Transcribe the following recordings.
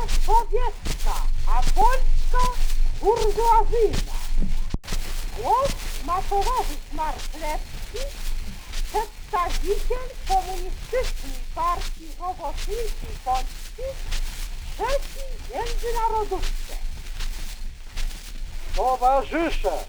sowiecka, a polska burżuazyjna. Głos ma towarzysz Marchlewski, przedstawiciel Komunistycznej Partii Robotniczej Polski, trzeciej międzynarodówce. Towarzysze,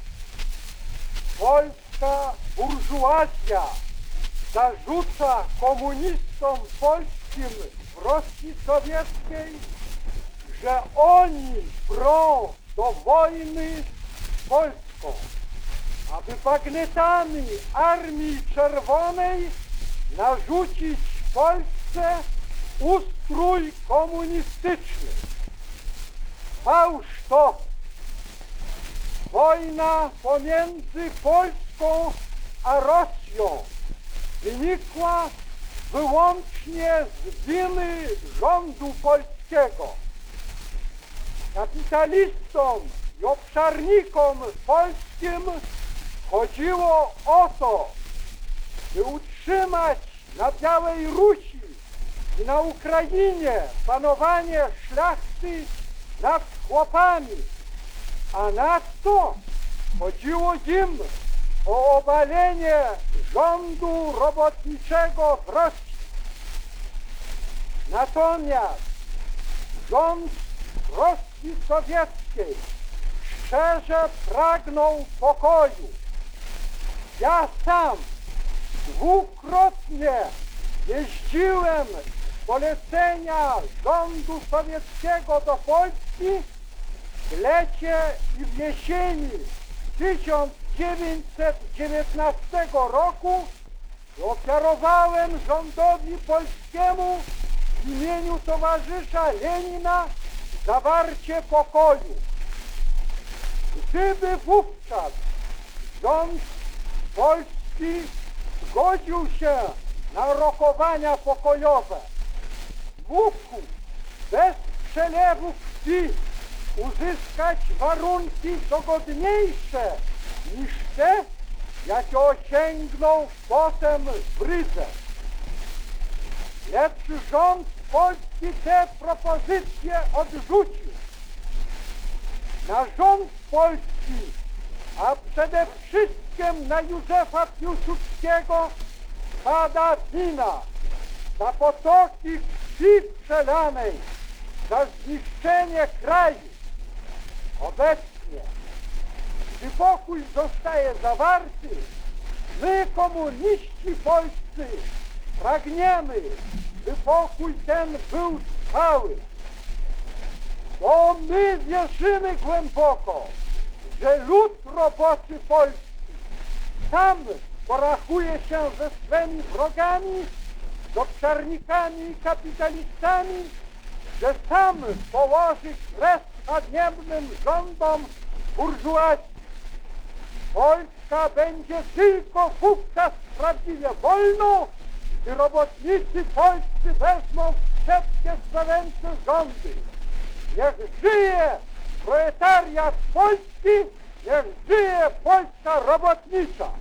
polska burżuazja zarzuca komunistom polskim w Rosji Sowieckiej, że oni prą do wojny z Polską, aby bagnetami Armii Czerwonej narzucić Polsce ustrój komunistyczny. Fałsz to! Wojna pomiędzy Polską a Rosją wynikła wyłącznie z winy rządu polskiego. Kapitalistom i obszarnikom polskim chodziło o to, by utrzymać na Białej Rusi i na Ukrainie panowanie szlachty nad chłopami, a nadto chodziło im o obalenie rządu robotniczego w Rosji. Natomiast rząd Rosji Sowieckiej szczerze pragnął pokoju. Ja sam dwukrotnie jeździłem z polecenia rządu sowieckiego do Polski w lecie i w jesieni 1919 roku i ofiarowałem rządowi polskiemu w imieniu towarzysza Lenina zawarcie pokoju. Gdyby wówczas rząd polski zgodził się na rokowania pokojowe, mógł bez przelewu krwi uzyskać warunki dogodniejsze niż te, jakie osiągnął potem w Rydze. Lecz rząd polski te propozycje odrzucił. Na rząd polski, a przede wszystkim na Józefa Piłsudskiego spada wina za potoki krwi przelanej, za zniszczenie kraju. Obecnie, gdy pokój zostaje zawarty, my, komuniści polscy, pragniemy, by pokój ten był trwały. Bo my wierzymy głęboko, że lud roboczy polski sam porachuje się ze swymi wrogami, z obszarnikami i kapitalistami, że sam położy kres haniebnym rządom burżuazji. Polska będzie tylko wówczas prawdziwie wolną, gdy robotnicy polscy wezmą w szepkie słoweńskie rządy. Niech żyje proletariat polski, niech żyje Polska robotnicza!